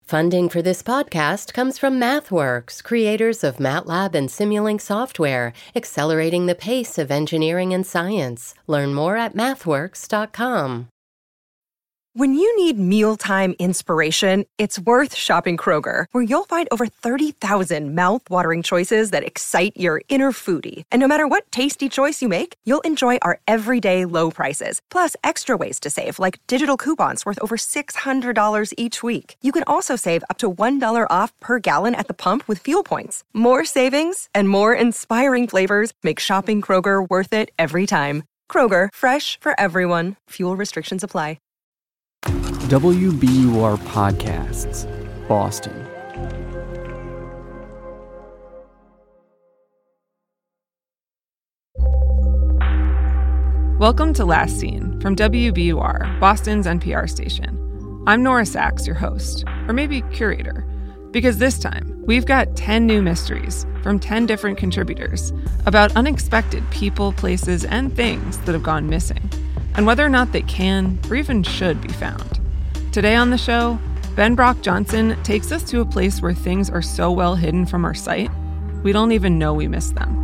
Funding for this podcast comes from MathWorks, creators of MATLAB and Simulink software, accelerating the pace of engineering and science. Learn more at mathworks.com. When you need mealtime inspiration, it's worth shopping Kroger, where you'll find over 30,000 mouth-watering choices that excite your inner foodie. And no matter what tasty choice you make, you'll enjoy our everyday low prices, plus extra ways to save, like digital coupons worth over $600 each week. You can also save up to $1 off per gallon at the pump with fuel points. More savings and more inspiring flavors make shopping Kroger worth it every time. Kroger, fresh for everyone. Fuel restrictions apply. WBUR Podcasts, Boston. Welcome to Last Seen from WBUR, Boston's NPR station. I'm Nora Sachs, your host, or maybe curator, because this time we've got 10 new mysteries from 10 different contributors about unexpected people, places, and things that have gone missing, and whether or not they can or even should be found. Today on the show, Ben Brock Johnson takes us to a place where things are so well hidden from our sight, we don't even know we missed them.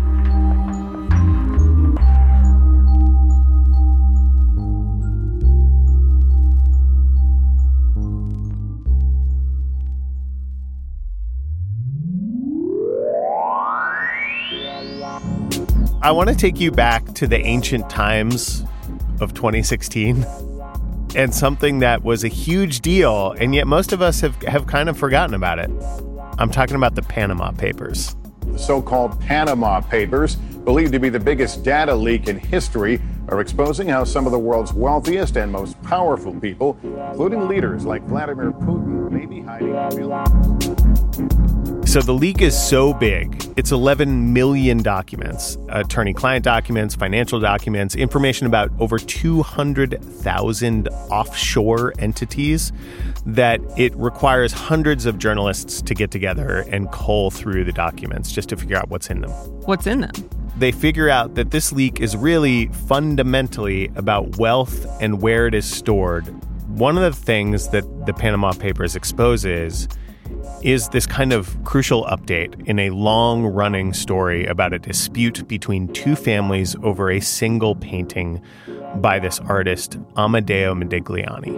I want to take you back to the ancient times of 2016 and something that was a huge deal, and yet most of us have kind of forgotten about it. I'm talking about the Panama Papers. The so-called Panama Papers, believed to be the biggest data leak in history, are exposing how some of the world's wealthiest and most powerful people, including leaders like Vladimir Putin, may be hiding billions. So the leak is so big, it's 11 million documents, attorney-client documents, financial documents, information about over 200,000 offshore entities, that it requires hundreds of journalists to get together and cull through the documents just to figure out what's in them. What's in them? They figure out that this leak is really fundamentally about wealth and where it is stored. One of the things that the Panama Papers exposes is this kind of crucial update in a long-running story about a dispute between two families over a single painting by this artist, Amedeo Modigliani.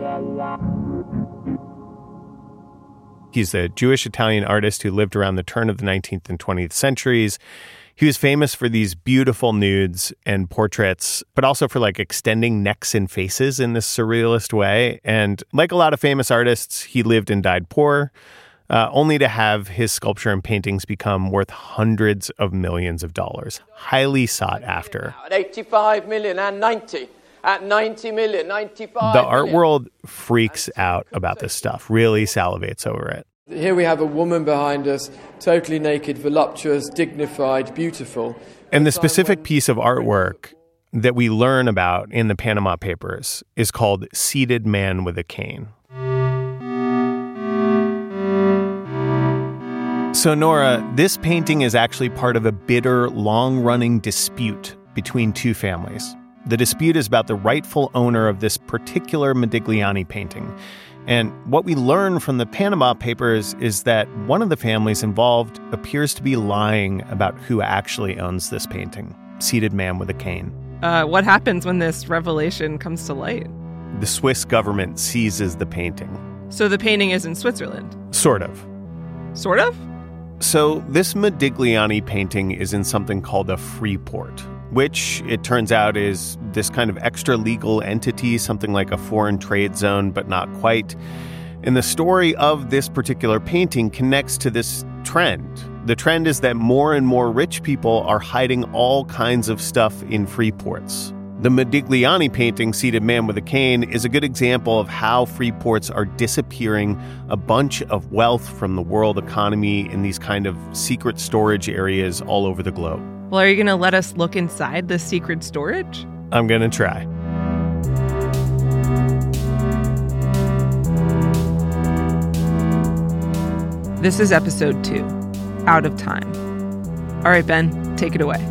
He's a Jewish-Italian artist who lived around the turn of the 19th and 20th centuries. He was famous for these beautiful nudes and portraits, but also for like extending necks and faces in this surrealist way. And like a lot of famous artists, he lived and died poor, only to have his sculpture and paintings become worth hundreds of millions of dollars, highly sought after. At 85 million and 90. At 90 million, 95 The art world freaks out about this stuff, really salivates over it. Here we have a woman behind us, totally naked, voluptuous, dignified, beautiful. And the specific piece of artwork that we learn about in the Panama Papers is called Seated Man with a Cane. So, Nora, this painting is actually part of a bitter, long-running dispute between two families. The dispute is about the rightful owner of this particular Modigliani painting. And what we learn from the Panama Papers is that one of the families involved appears to be lying about who actually owns this painting, Seated Man with a Cane. What happens when this revelation comes to light? The Swiss government seizes the painting. So the painting is in Switzerland? Sort of. Sort of? So this Modigliani painting is in something called a free port, which it turns out is this kind of extra legal entity, something like a foreign trade zone, but not quite. And the story of this particular painting connects to this trend. The trend is that more and more rich people are hiding all kinds of stuff in free ports. The Modigliani painting, Seated Man with a Cane, is a good example of how free ports are disappearing a bunch of wealth from the world economy in these kind of secret storage areas all over the globe. Well, are you going to let us look inside the secret storage? I'm going to try. This is episode 2, Out of Time. All right, Ben, take it away.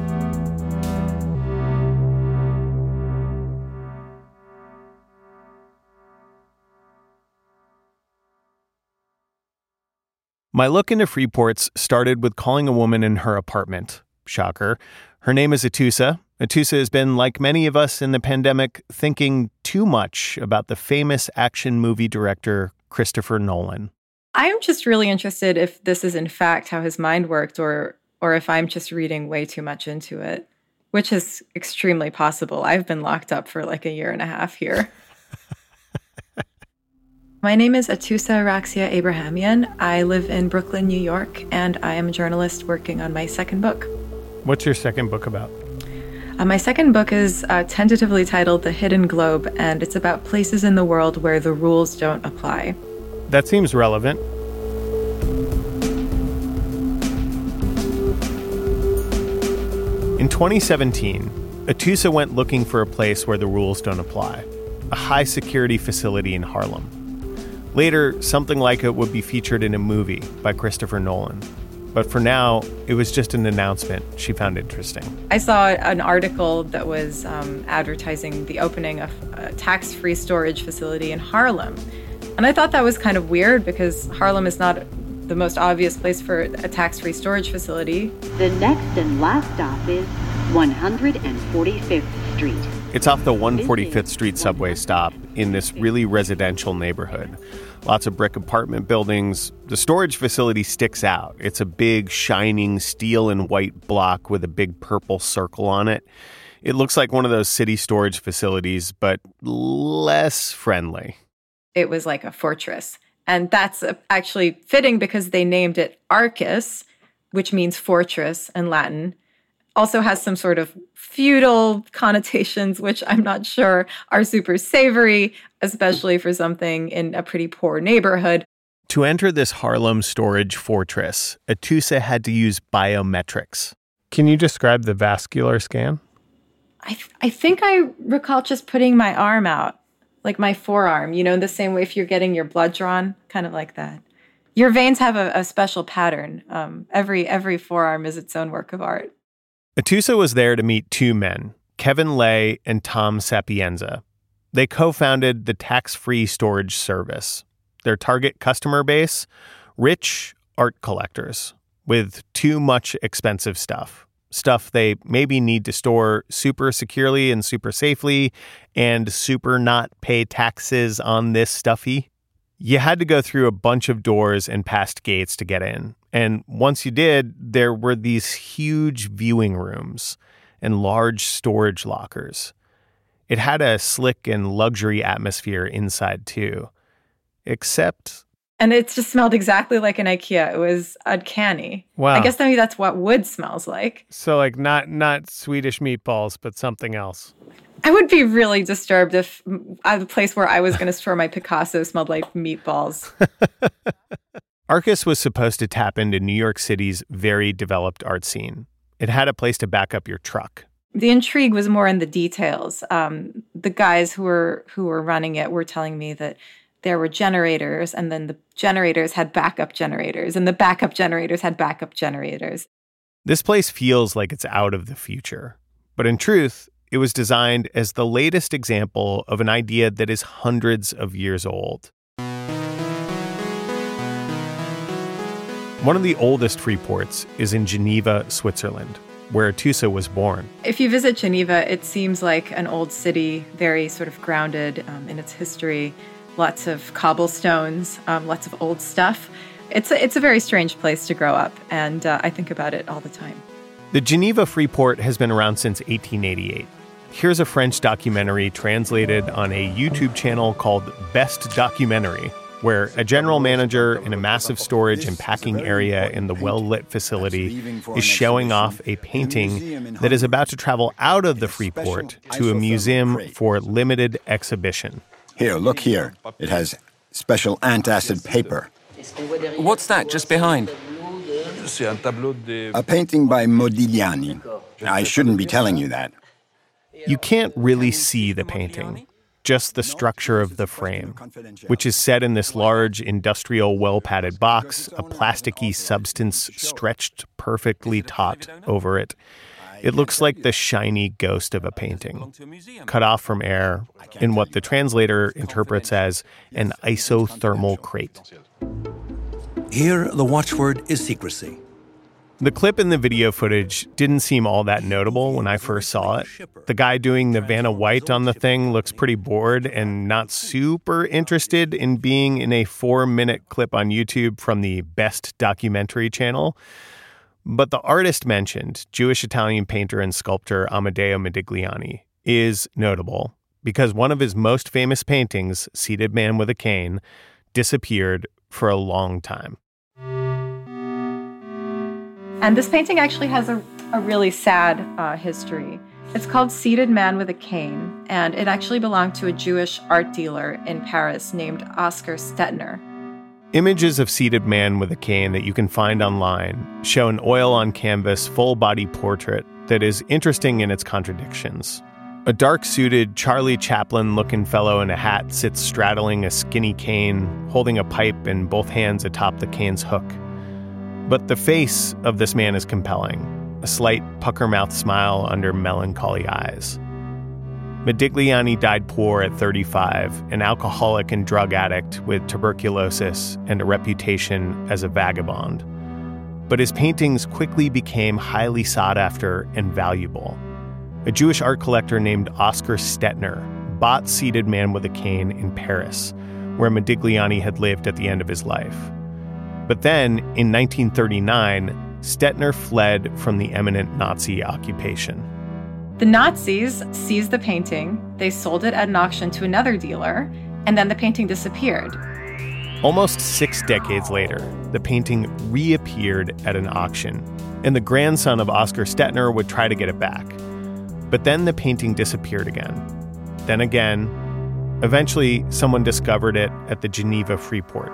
My look into Freeports started with calling a woman in her apartment. Shocker. Her name is Atoosa. Atoosa has been, like many of us in the pandemic, thinking too much about the famous action movie director Christopher Nolan. I'm just really interested if this is in fact how his mind worked or if I'm just reading way too much into it, which is extremely possible. I've been locked up for like a year and a half here. My name is Atoosa Araxia Abrahamian. I live in Brooklyn, New York, and I am a journalist working on my second book. What's your second book about? My second book is tentatively titled The Hidden Globe, and it's about places in the world where the rules don't apply. That seems relevant. In 2017, Atoosa went looking for a place where the rules don't apply, a high-security facility in Harlem. Later, something like it would be featured in a movie by Christopher Nolan. But for now, it was just an announcement she found interesting. I saw an article that was advertising the opening of a tax-free storage facility in Harlem. And I thought that was kind of weird because Harlem is not the most obvious place for a tax-free storage facility. The next and last stop is 145th Street. It's off the 145th Street subway stop in this really residential neighborhood. Lots of brick apartment buildings. The storage facility sticks out. It's a big, shining steel and white block with a big purple circle on it. It looks like one of those city storage facilities, but less friendly. It was like a fortress. And that's actually fitting because they named it Arcus, which means fortress in Latin. Also has some sort of feudal connotations, which I'm not sure are super savory, especially for something in a pretty poor neighborhood. To enter this Harlem storage fortress, Atoosa had to use biometrics. Can you describe the vascular scan? I think I recall just putting my arm out, like my forearm, the same way if you're getting your blood drawn, kind of like that. Your veins have a special pattern. Every forearm is its own work of art. Atoosa was there to meet two men, Kevin Lay and Tom Sapienza. They co-founded the Tax-Free Storage Service. Their target customer base, rich art collectors with too much expensive stuff they maybe need to store super securely and super safely and super not pay taxes on this stuffy. You had to go through a bunch of doors and past gates to get in. And once you did, there were these huge viewing rooms and large storage lockers. It had a slick and luxury atmosphere inside, too. Except... And it just smelled exactly like an IKEA. It was uncanny. Wow. I guess maybe that's what wood smells like. So, like, not Swedish meatballs, but something else. I would be really disturbed if the place where I was going to store my Picasso smelled like meatballs. Arcus was supposed to tap into New York City's very developed art scene. It had a place to back up your truck. The intrigue was more in the details. The guys who were running it were telling me that there were generators, and then the generators had backup generators, and the backup generators had backup generators. This place feels like it's out of the future. But in truth, it was designed as the latest example of an idea that is hundreds of years old. One of the oldest free ports is in Geneva, Switzerland, where Atoosa was born. If you visit Geneva, it seems like an old city, very sort of grounded in its history. Lots of cobblestones, lots of old stuff. It's a very strange place to grow up, and I think about it all the time. The Geneva Free Port has been around since 1888. Here's a French documentary translated on a YouTube channel called Best Documentary, where a general manager in a massive storage and packing area in the well-lit facility is showing off a painting that is about to travel out of the Free Port to a museum for limited exhibition. Here, look here. It has special antacid paper. What's that just behind? A painting by Modigliani. I shouldn't be telling you that. You can't really see the painting, just the structure of the frame, which is set in this large industrial well-padded box, a plasticky substance stretched perfectly taut over it. It looks like the shiny ghost of a painting, cut off from air in what the translator interprets as an isothermal crate. Here, the watchword is secrecy. The clip in the video footage didn't seem all that notable when I first saw it. The guy doing the Vanna White on the thing looks pretty bored and not super interested in being in a 4-minute clip on YouTube from the Best Documentary channel. But the artist mentioned, Jewish-Italian painter and sculptor Amedeo Modigliani, is notable because one of his most famous paintings, Seated Man with a Cane, disappeared for a long time. And this painting actually has a really sad history. It's called Seated Man with a Cane, and it actually belonged to a Jewish art dealer in Paris named Oskar Stettner. Images of Seated Man with a Cane that you can find online show an oil-on-canvas, full-body portrait that is interesting in its contradictions. A dark-suited Charlie Chaplin-looking fellow in a hat sits straddling a skinny cane, holding a pipe in both hands atop the cane's hook. But the face of this man is compelling, a slight pucker-mouth smile under melancholy eyes. Modigliani died poor at 35, an alcoholic and drug addict with tuberculosis and a reputation as a vagabond. But his paintings quickly became highly sought after and valuable. A Jewish art collector named Oskar Stettner bought Seated Man with a Cane in Paris, where Modigliani had lived at the end of his life. But then, in 1939, Stettner fled from the imminent Nazi occupation. The Nazis seized the painting, they sold it at an auction to another dealer, and then the painting disappeared. Almost 6 decades later, the painting reappeared at an auction, and the grandson of Oskar Stettner would try to get it back. But then the painting disappeared again. Then again. Eventually, someone discovered it at the Geneva Freeport.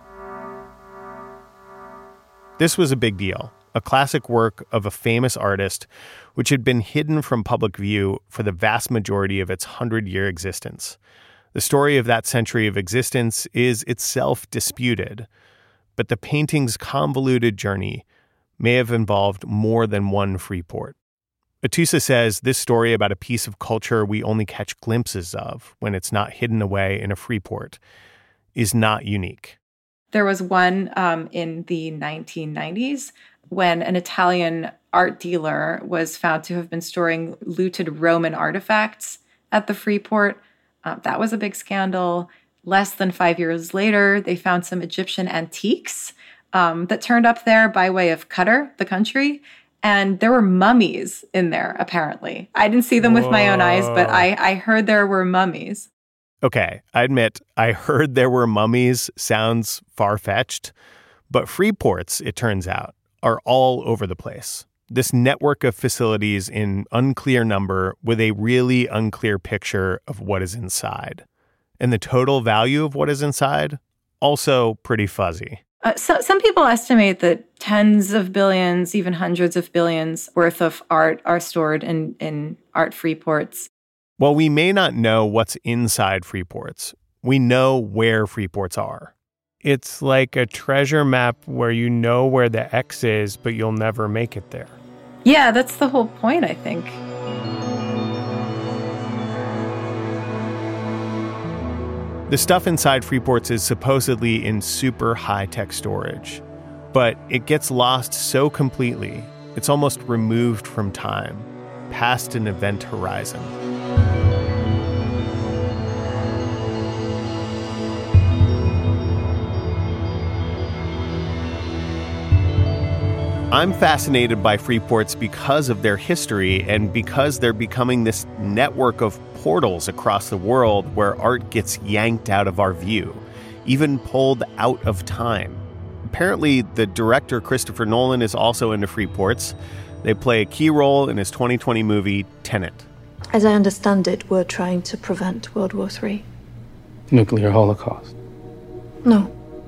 This was a big deal, a classic work of a famous artist which had been hidden from public view for the vast majority of its 100-year existence. The story of that century of existence is itself disputed, but the painting's convoluted journey may have involved more than one Freeport. Atousa says this story about a piece of culture we only catch glimpses of when it's not hidden away in a Freeport is not unique. There was one in the 1990s when an Italian art dealer was found to have been storing looted Roman artifacts at the Freeport. That was a big scandal. Less than 5 years later, they found some Egyptian antiques that turned up there by way of Qatar, the country. And there were mummies in there, apparently. I didn't see them with my own eyes, but I heard there were mummies. Okay, I admit, I heard there were mummies sounds far-fetched, but Freeports, it turns out, are all over the place. This network of facilities in unclear number with a really unclear picture of what is inside. And the total value of what is inside, also pretty fuzzy. So some people estimate that tens of billions, even hundreds of billions worth of art are stored in art Freeports. While we may not know what's inside Freeports, we know where Freeports are. It's like a treasure map where you know where the X is, but you'll never make it there. Yeah, that's the whole point, I think. The stuff inside Freeports is supposedly in super high-tech storage, but it gets lost so completely, it's almost removed from time, past an event horizon. I'm fascinated by Freeports because of their history and because they're becoming this network of portals across the world where art gets yanked out of our view, even pulled out of time. Apparently, the director Christopher Nolan is also into Freeports. They play a key role in his 2020 movie, Tenet. As I understand it, we're trying to prevent World War III. Nuclear holocaust. No.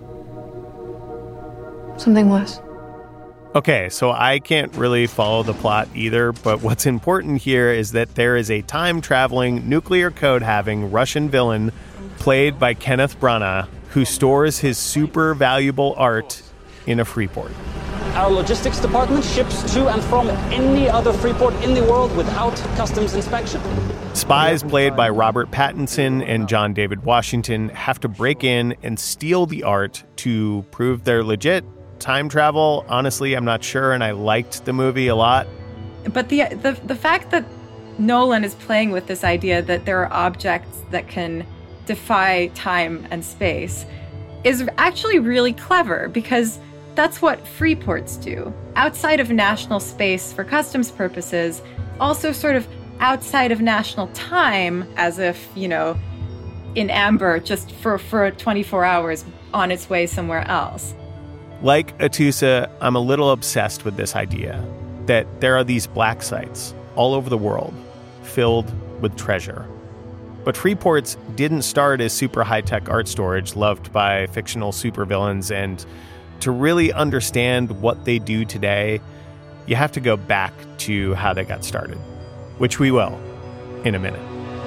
Something worse. Okay, so I can't really follow the plot either, but what's important here is that there is a time-traveling, nuclear code-having Russian villain played by Kenneth Branagh who stores his super valuable art in a Freeport. our logistics department ships to and from any other free port in the world without customs inspection. Spies played by Robert Pattinson and John David Washington have to break in and steal the art to prove they're legit. Time travel, honestly, I'm not sure, and I liked the movie a lot. But the fact that Nolan is playing with this idea that there are objects that can defy time and space is actually really clever, because that's what free ports do. Outside of national space for customs purposes, also sort of outside of national time, as if, you know, in amber just for 24 hours on its way somewhere else. Like Atoosa, I'm a little obsessed with this idea that there are these black sites all over the world filled with treasure. But free ports didn't start as super high-tech art storage loved by fictional supervillains, and to really understand what they do today, you have to go back to how they got started, which we will in a minute.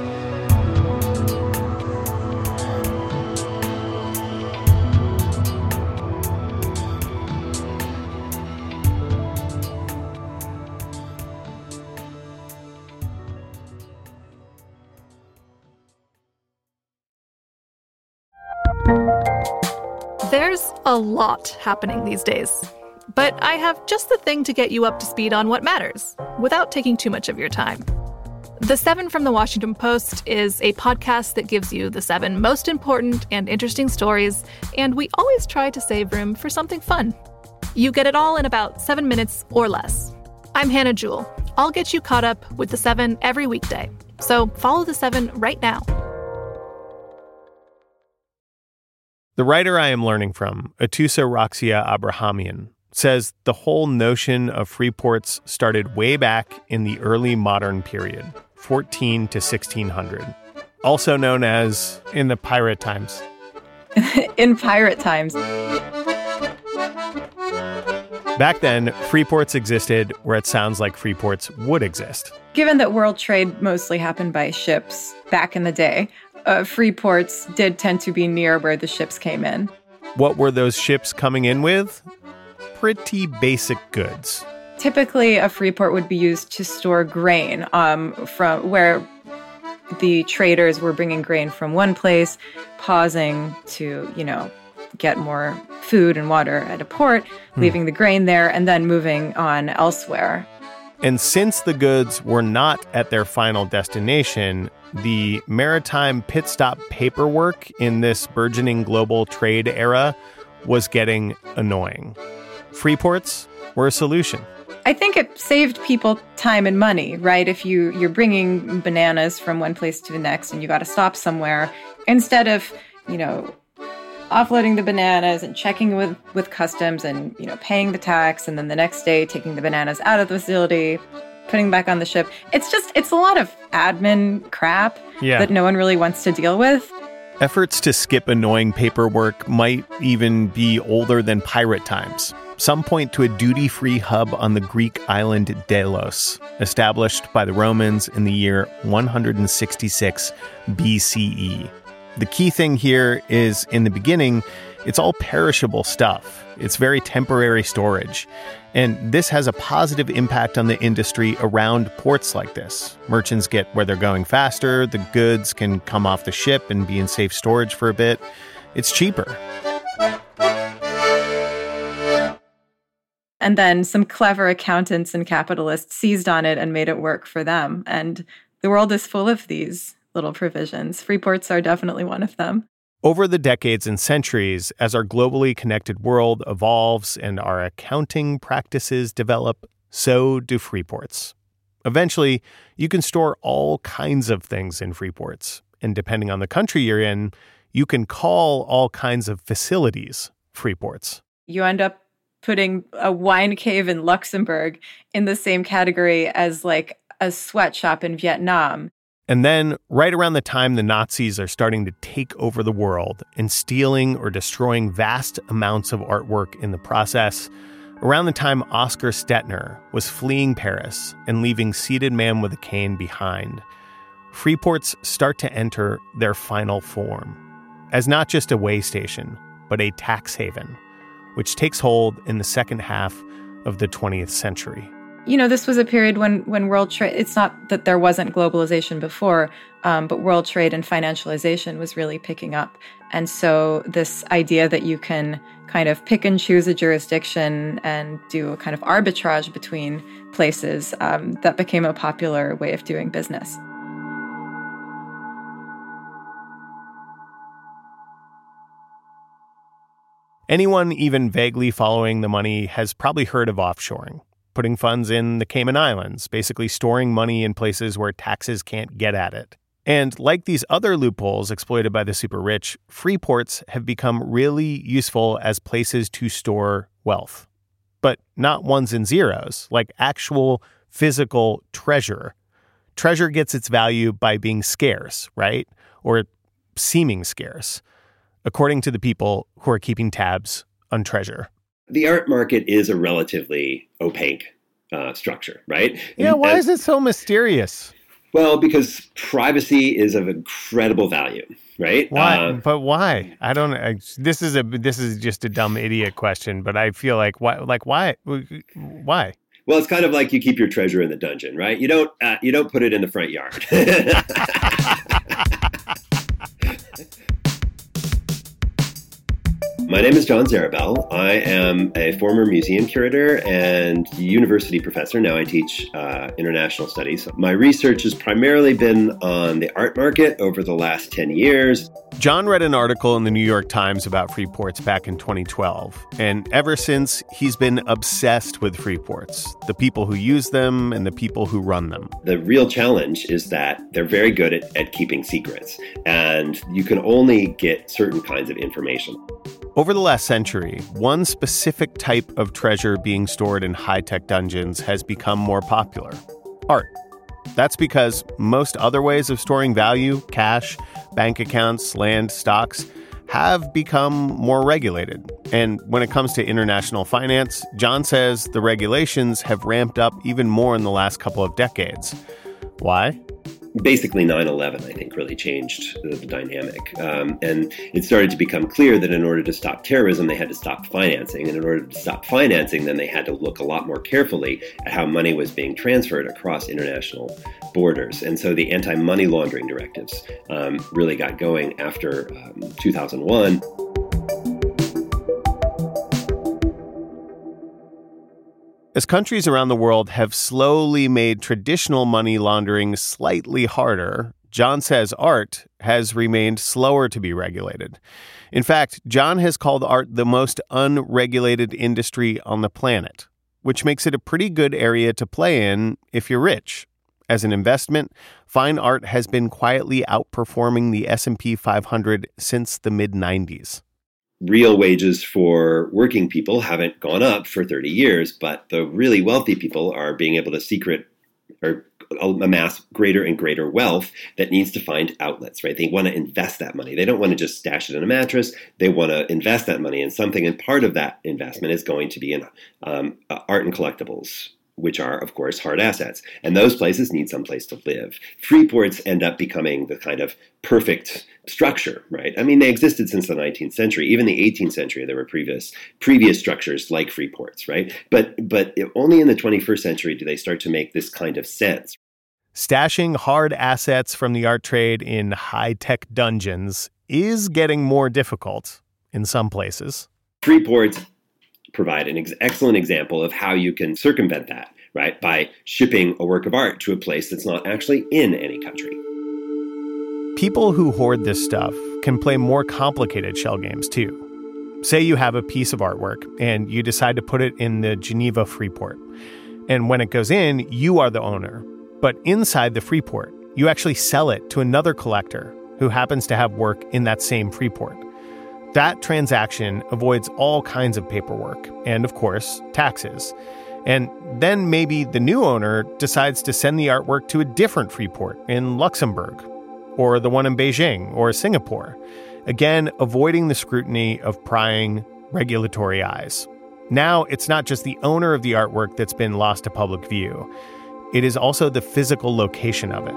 There's a lot happening these days, but I have just the thing to get you up to speed on what matters, without taking too much of your time. The 7 from the Washington Post is a podcast that gives you the 7 most important and interesting stories, and we always try to save room for something fun. You get it all in about 7 minutes or less. I'm Hannah Jewell. I'll get you caught up with the 7 every weekday, so follow the 7 right now. The writer I am learning from, Atoosa Roxia Abrahamian, says the whole notion of free ports started way back in the early modern period, 14 to 1600, also known as in the pirate times. In pirate times. Back then, free ports existed where it sounds like free ports would exist. Given that world trade mostly happened by ships back in the day, free ports did tend to be near where the ships came in. What were those ships coming in with? Pretty basic goods. Typically, a free port would be used to store grain from where the traders were bringing grain from one place, pausing to, get more food and water at a port, leaving the grain there, and then moving on elsewhere. And since the goods were not at their final destination, the maritime pit stop paperwork in this burgeoning global trade era was getting annoying. Free ports were a solution. I think it saved people time and money, right? If you're bringing bananas from one place to the next and you got to stop somewhere, instead of, offloading the bananas and checking with customs and, paying the tax, and then the next day taking the bananas out of the facility, putting them back on the ship. It's a lot of admin crap that no one really wants to deal with. Efforts to skip annoying paperwork might even be older than pirate times. Some point to a duty-free hub on the Greek island Delos, established by the Romans in the year 166 BCE. The key thing here is, in the beginning, it's all perishable stuff. It's very temporary storage. And this has a positive impact on the industry around ports like this. Merchants get where they're going faster, the goods can come off the ship and be in safe storage for a bit. It's cheaper. And then some clever accountants and capitalists seized on it and made it work for them. And the world is full of these little provisions. Free ports are definitely one of them. Over the decades and centuries, as our globally connected world evolves and our accounting practices develop, so do free ports. Eventually, you can store all kinds of things in free ports. And depending on the country you're in, you can call all kinds of facilities free ports. You end up putting a wine cave in Luxembourg in the same category as like a sweatshop in Vietnam. And then, right around the time the Nazis are starting to take over the world and stealing or destroying vast amounts of artwork in the process, around the time Oscar Stettner was fleeing Paris and leaving Seated Man with a Cane behind, free ports start to enter their final form, as not just a way station, but a tax haven, which takes hold in the second half of the 20th century. This was a period when world trade, it's not that there wasn't globalization before, but world trade and financialization was really picking up. And so this idea that you can kind of pick and choose a jurisdiction and do a kind of arbitrage between places, that became a popular way of doing business. Anyone even vaguely following the money has probably heard of offshoring, putting funds in the Cayman Islands, basically storing money in places where taxes can't get at it. And like these other loopholes exploited by the super rich, free ports have become really useful as places to store wealth. But not ones and zeros, like actual physical treasure. Treasure gets its value by being scarce, right? Or seeming scarce, according to the people who are keeping tabs on treasure. The art market is a relatively opaque structure, right? Yeah, why is it so mysterious? Well, because privacy is of incredible value, right? Why? But why? I don't. This is just a dumb idiot question, but I feel like why? Like why? Why? Well, it's kind of like you keep your treasure in the dungeon, right? You don't put it in the front yard. My name is John Zarabel. I am a former museum curator and university professor. Now I teach international studies. My research has primarily been on the art market over the last 10 years. John read an article in the New York Times about free ports back in 2012. And ever since, he's been obsessed with free ports, the people who use them and the people who run them. The real challenge is that they're very good at keeping secrets. And you can only get certain kinds of information. Over the last century, one specific type of treasure being stored in high-tech dungeons has become more popular: art. That's because most other ways of storing value, cash, bank accounts, land, stocks, have become more regulated. And when it comes to international finance, John says the regulations have ramped up even more in the last couple of decades. Why? Basically, 9/11, I think, really changed the dynamic. And it started to become clear that in order to stop terrorism, they had to stop financing. And in order to stop financing, then they had to look a lot more carefully at how money was being transferred across international borders. And so the anti-money laundering directives really got going after 2001. As countries around the world have slowly made traditional money laundering slightly harder, John says art has remained slower to be regulated. In fact, John has called art the most unregulated industry on the planet, which makes it a pretty good area to play in if you're rich. As an investment, fine art has been quietly outperforming the S&P 500 since the mid-90s. Real wages for working people haven't gone up for 30 years, but the really wealthy people are being able to secret or amass greater and greater wealth that needs to find outlets, right? They want to invest that money. They don't want to just stash it in a mattress. They want to invest that money in something, and part of that investment is going to be in art and collectibles, which are, of course, hard assets. And those places need some place to live. Free ports end up becoming the kind of perfect structure, right? I mean, they existed since the 19th century. Even the 18th century, there were previous structures like free ports, right? But only in the 21st century do they start to make this kind of sense. Stashing hard assets from the art trade in high-tech dungeons is getting more difficult in some places. Free ports provide an excellent example of how you can circumvent that, right? By shipping a work of art to a place that's not actually in any country. People who hoard this stuff can play more complicated shell games too. Say you have a piece of artwork and you decide to put it in the Geneva free port. And when it goes in, you are the owner. But inside the free port, you actually sell it to another collector who happens to have work in that same free port. That transaction avoids all kinds of paperwork and, of course, taxes. And then maybe the new owner decides to send the artwork to a different free port in Luxembourg, or the one in Beijing or Singapore, again, avoiding the scrutiny of prying regulatory eyes. Now, it's not just the owner of the artwork that's been lost to public view. It is also the physical location of it.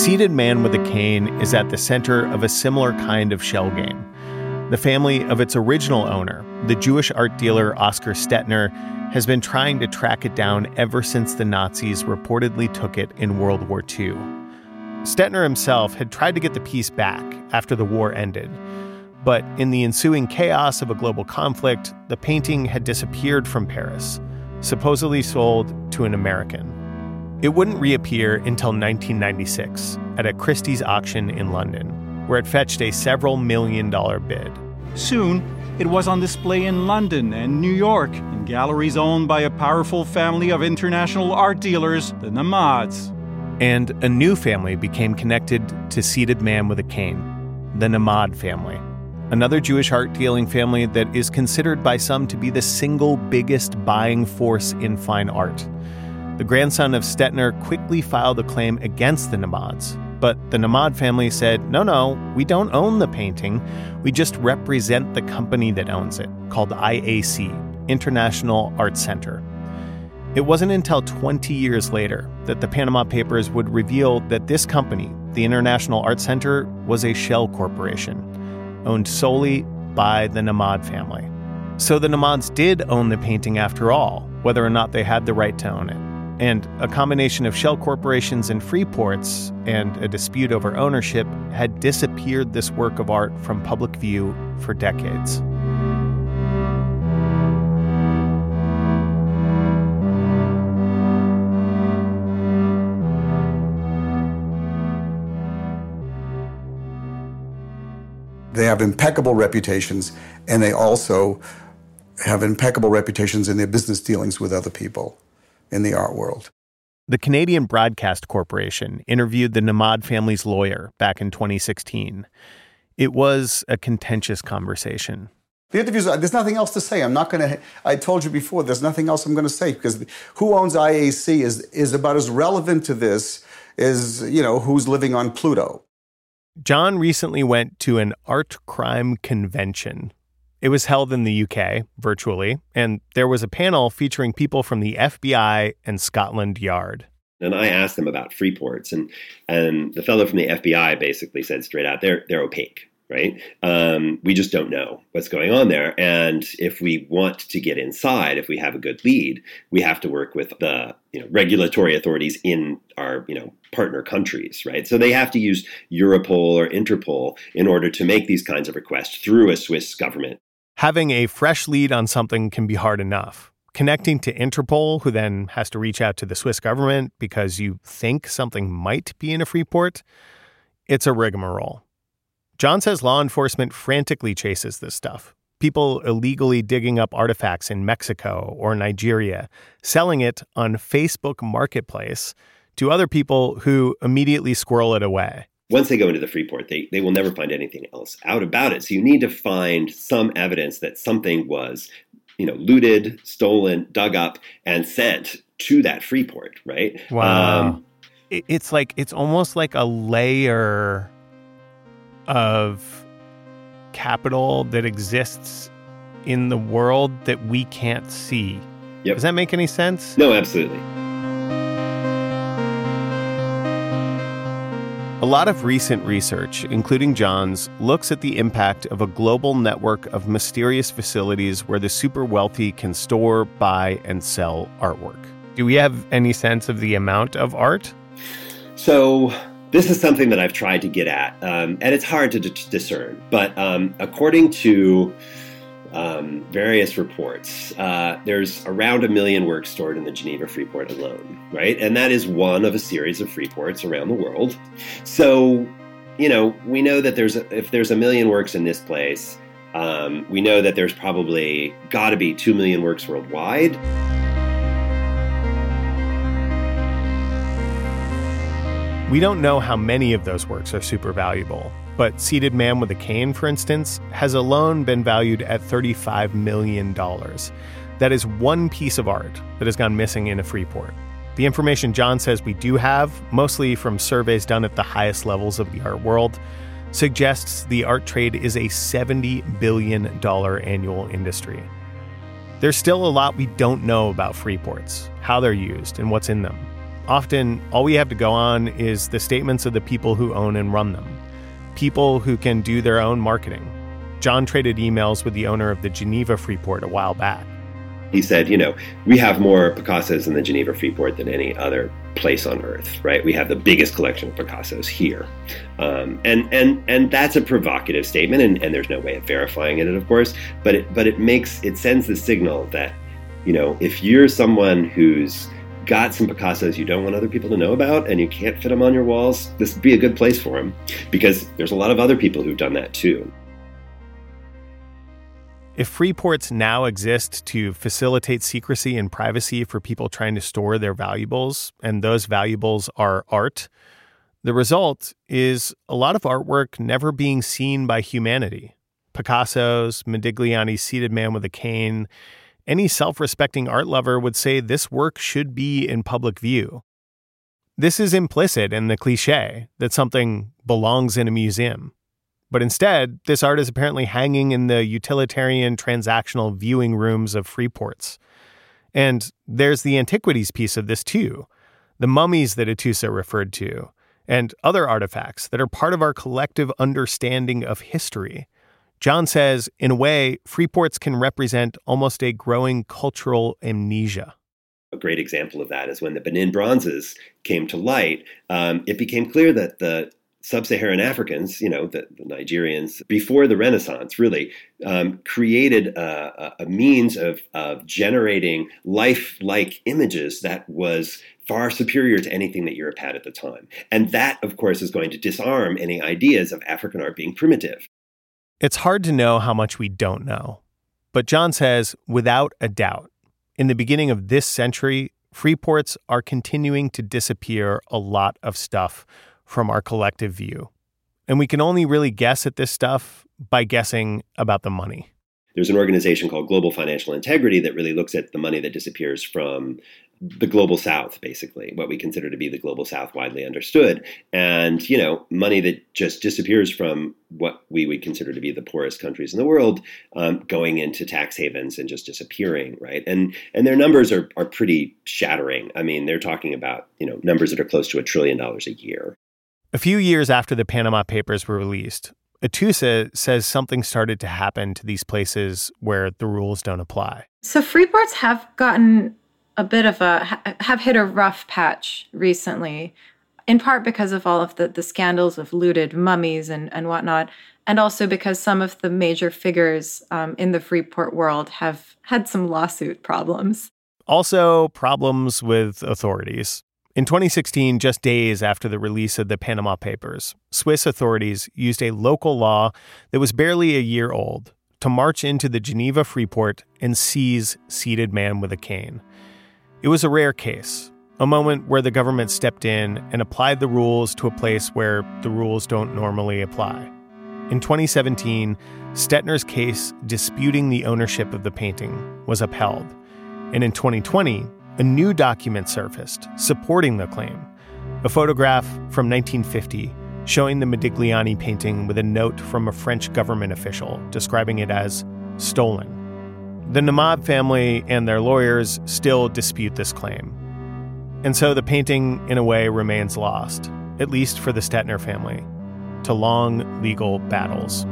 Seated Man with a Cane is at the center of a similar kind of shell game. The family of its original owner, the Jewish art dealer Oskar Stettner, has been trying to track it down ever since the Nazis reportedly took it in World War II. Stettner himself had tried to get the piece back after the war ended, but in the ensuing chaos of a global conflict, the painting had disappeared from Paris, supposedly sold to an American. It wouldn't reappear until 1996 at a Christie's auction in London, where it fetched a several $million bid. Soon, it was on display in London and New York in galleries owned by a powerful family of international art dealers, the Namads. And a new family became connected to Seated Man with a Cane, the Namad family, another Jewish art dealing family that is considered by some to be the single biggest buying force in fine art. The grandson of Stettner quickly filed a claim against the Namads, but the Namad family said, no, we don't own the painting. We just represent the company that owns it, called IAC, International Art Center. It wasn't until 20 years later that the Panama Papers would reveal that this company, the International Art Center, was a shell corporation, owned solely by the Namad family. So the Namads did own the painting after all, whether or not they had the right to own it. And a combination of shell corporations and free ports and a dispute over ownership had disappeared this work of art from public view for decades. They have impeccable reputations, and they also have impeccable reputations in their business dealings with other people in the art world. The Canadian Broadcast Corporation interviewed the Namad family's lawyer back in 2016. It was a contentious conversation. The interviews, there's nothing else to say. I told you before, there's nothing else I'm going to say, because who owns IAC is about as relevant to this as, who's living on Pluto. John recently went to an art crime convention. It was held in the UK, virtually, and there was a panel featuring people from the FBI and Scotland Yard. And I asked them about free ports, and the fellow from the FBI basically said straight out, they're opaque, right? We just don't know what's going on there. And if we want to get inside, if we have a good lead, we have to work with the regulatory authorities in our partner countries, right? So they have to use Europol or Interpol in order to make these kinds of requests through a Swiss government. Having a fresh lead on something can be hard enough. Connecting to Interpol, who then has to reach out to the Swiss government because you think something might be in a free port, it's a rigmarole. John says law enforcement frantically chases this stuff. People illegally digging up artifacts in Mexico or Nigeria, selling it on Facebook Marketplace to other people who immediately squirrel it away. Once they go into the free port, they will never find anything else out about it. So you need to find some evidence that something was, looted, stolen, dug up, and sent to that free port, right? Wow. It's almost like a layer of capital that exists in the world that we can't see. Yep. Does that make any sense? No, absolutely. A lot of recent research, including John's, looks at the impact of a global network of mysterious facilities where the super wealthy can store, buy, and sell artwork. Do we have any sense of the amount of art? So this is something that I've tried to get at, and it's hard to discern. But according to various reports, there's around 1 million works stored in the Geneva Free Port alone, right? And that is one of a series of free ports around the world. So, we know that if there's 1 million works in this place, we know that there's probably got to be 2 million works worldwide. We don't know how many of those works are super valuable, but Seated Man with a Cane, for instance, has alone been valued at $35 million. That is one piece of art that has gone missing in a free port. The information John says we do have, mostly from surveys done at the highest levels of the art world, suggests the art trade is a $70 billion annual industry. There's still a lot we don't know about free ports, how they're used, and what's in them. Often, all we have to go on is the statements of the people who own and run them, people who can do their own marketing. John traded emails with the owner of the Geneva Freeport a while back. He said, we have more Picassos in the Geneva Freeport than any other place on earth, right? We have the biggest collection of Picassos here. And that's a provocative statement, and there's no way of verifying it, of course, but it sends the signal that, if you're someone who's got some Picassos you don't want other people to know about and you can't fit them on your walls, this would be a good place for them, because there's a lot of other people who've done that too. If free ports now exist to facilitate secrecy and privacy for people trying to store their valuables, and those valuables are art, the result is a lot of artwork never being seen by humanity. Picasso's, Modigliani's Seated Man with a Cane. Any self-respecting art lover would say this work should be in public view. This is implicit in the cliché that something belongs in a museum. But instead, this art is apparently hanging in the utilitarian transactional viewing rooms of free ports. And there's the antiquities piece of this too, the mummies that Atoussa referred to, and other artifacts that are part of our collective understanding of history. John says, in a way, free ports can represent almost a growing cultural amnesia. A great example of that is when the Benin bronzes came to light, it became clear that the Sub-Saharan Africans, the Nigerians, before the Renaissance, really created a means of generating life-like images that was far superior to anything that Europe had at the time. And that, of course, is going to disarm any ideas of African art being primitive. It's hard to know how much we don't know. But John says, without a doubt, in the beginning of this century, free ports are continuing to disappear a lot of stuff from our collective view. And we can only really guess at this stuff by guessing about the money. There's an organization called Global Financial Integrity that really looks at the money that disappears from the global south, basically, what we consider to be the global south widely understood. And, money that just disappears from what we would consider to be the poorest countries in the world, going into tax havens and just disappearing, right? And their numbers are pretty shattering. I mean, they're talking about, numbers that are close to $1 trillion a year. A few years after the Panama Papers were released, Atoussa says something started to happen to these places where the rules don't apply. So free ports have gotten have hit a rough patch recently, in part because of all of the scandals of looted mummies and whatnot, and also because some of the major figures in the free port world have had some lawsuit problems. Also, problems with authorities. In 2016, just days after the release of the Panama Papers, Swiss authorities used a local law that was barely a year old to march into the Geneva Freeport and seize Seated Man with a Cane. It was a rare case, a moment where the government stepped in and applied the rules to a place where the rules don't normally apply. In 2017, Stettner's case disputing the ownership of the painting was upheld. And in 2020, a new document surfaced supporting the claim, a photograph from 1950 showing the Modigliani painting with a note from a French government official describing it as stolen. The Namab family and their lawyers still dispute this claim. And so the painting, in a way, remains lost, at least for the Stettner family, to long legal battles.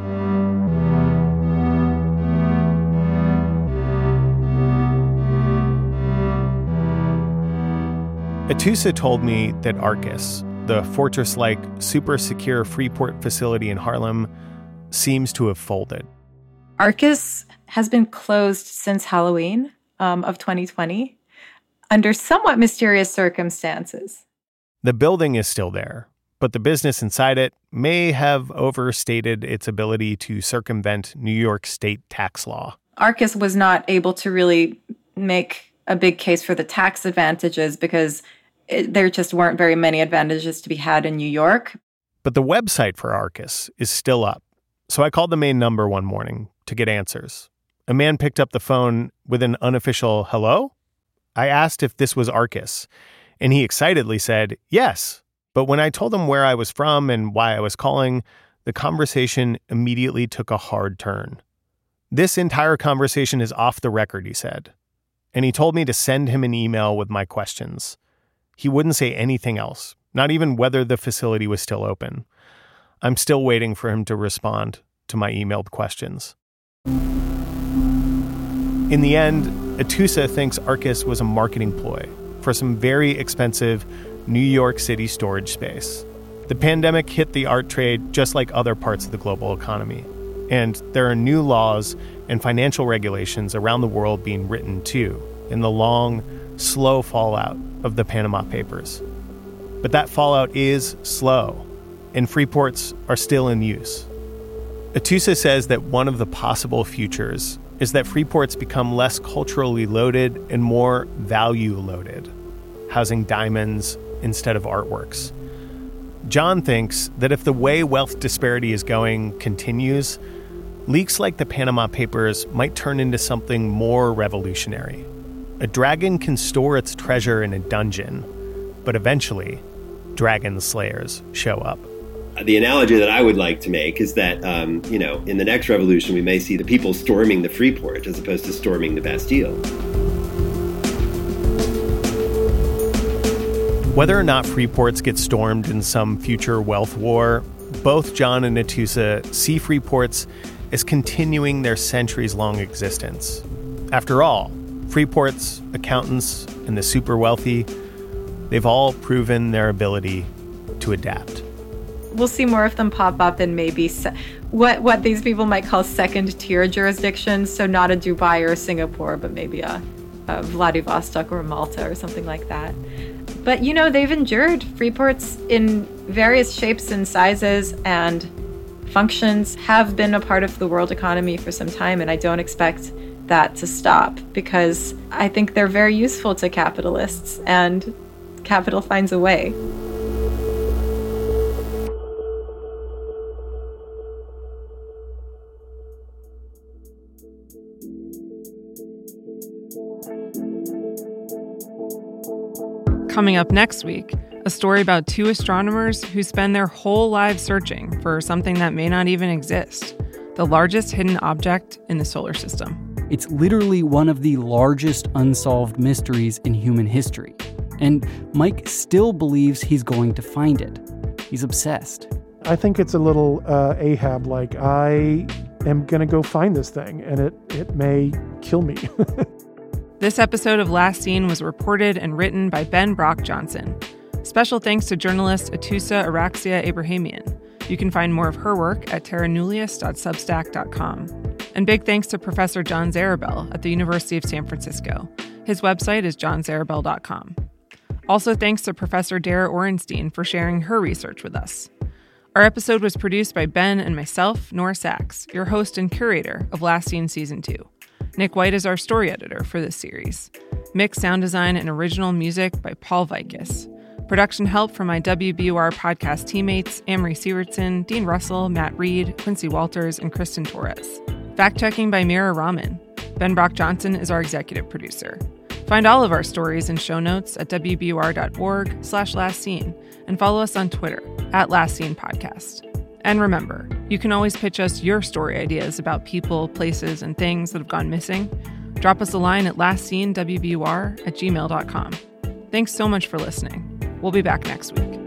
Atoussa told me that Arcus, the fortress-like, super-secure Freeport facility in Haarlem, seems to have folded. Arcus has been closed since Halloween of 2020 under somewhat mysterious circumstances. The building is still there, but the business inside it may have overstated its ability to circumvent New York state tax law. Arcus was not able to really make a big case for the tax advantages because there just weren't very many advantages to be had in New York. But the website for Arcus is still up. So I called the main number one morning to get answers. A man picked up the phone with an unofficial hello. I asked if this was Arcus, and he excitedly said yes. But when I told him where I was from and why I was calling, the conversation immediately took a hard turn. This entire conversation is off the record, he said. And he told me to send him an email with my questions. He wouldn't say anything else, not even whether the facility was still open. I'm still waiting for him to respond to my emailed questions. In the end, Atoosa thinks Arcus was a marketing ploy for some very expensive New York City storage space. The pandemic hit the art trade just like other parts of the global economy. And there are new laws and financial regulations around the world being written too, in the long, slow fallout of the Panama Papers. But that fallout is slow, and free ports are still in use. Atoosa says that one of the possible futures is that free ports become less culturally loaded and more value loaded, housing diamonds instead of artworks. John thinks that if the way wealth disparity is going continues, leaks like the Panama Papers might turn into something more revolutionary. A dragon can store its treasure in a dungeon, but eventually, dragon slayers show up. The analogy that I would like to make is that, in the next revolution, we may see the people storming the free port as opposed to storming the Bastille. Whether or not free ports get stormed in some future wealth war, both John and Atoosa see free ports as continuing their centuries-long existence. After all, free ports, accountants, and the super wealthy, they've all proven their ability to adapt. We'll see more of them pop up in maybe what these people might call second-tier jurisdictions, so not a Dubai or Singapore, but maybe a Vladivostok or Malta or something like that. But, they've endured. Free ports in various shapes and sizes and functions have been a part of the world economy for some time, and I don't expect that to stop because I think they're very useful to capitalists, and capital finds a way. Coming up next week, a story about two astronomers who spend their whole lives searching for something that may not even exist, the largest hidden object in the solar system. It's literally one of the largest unsolved mysteries in human history. And Mike still believes he's going to find it. He's obsessed. I think it's a little Ahab, like, I am going to go find this thing, and it may kill me. This episode of Last Seen was reported and written by Ben Brock Johnson. Special thanks to journalist Atoosa Araxia Abrahamian. You can find more of her work at terranullius.substack.com. And big thanks to Professor John Zarabel at the University of San Francisco. His website is johnzarabel.com. Also thanks to Professor Dara Orenstein for sharing her research with us. Our episode was produced by Ben and myself, Nora Sachs, your host and curator of Last Seen Season 2. Nick White is our story editor for this series. Mix, sound design, and original music by Paul Vikis. Production help from my WBUR podcast teammates Amory Sievertson, Dean Russell, Matt Reed, Quincy Walters, and Kristen Torres. Fact-checking by Mira Rahman. Ben Brock Johnson is our executive producer. Find all of our stories and show notes at wbur.org/lastseen and follow us on Twitter @LastSeenPodcast. And remember, you can always pitch us your story ideas about people, places, and things that have gone missing. Drop us a line at lastseenwbur@gmail.com. Thanks so much for listening. We'll be back next week.